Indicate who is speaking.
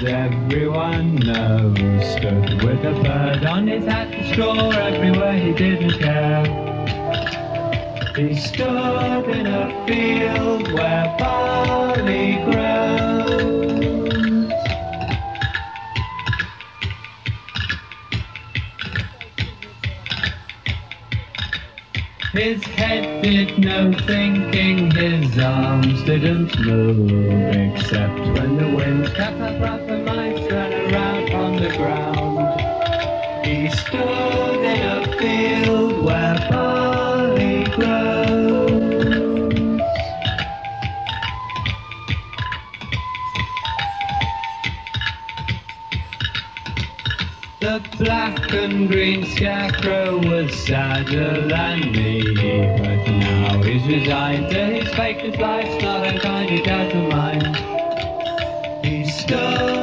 Speaker 1: everyone knows, stood with a bird on his hat and straw everywhere he didn't care. He stood in a field where barley grows. His head did no thinking, his arms didn't move, except when the wind kept up the mice ran around on the ground. He stood in a field where barley grows. The black and green scarecrow was sadder than me, but now he's resigned to his fate. His life's not unkind, he doesn't mind. He stood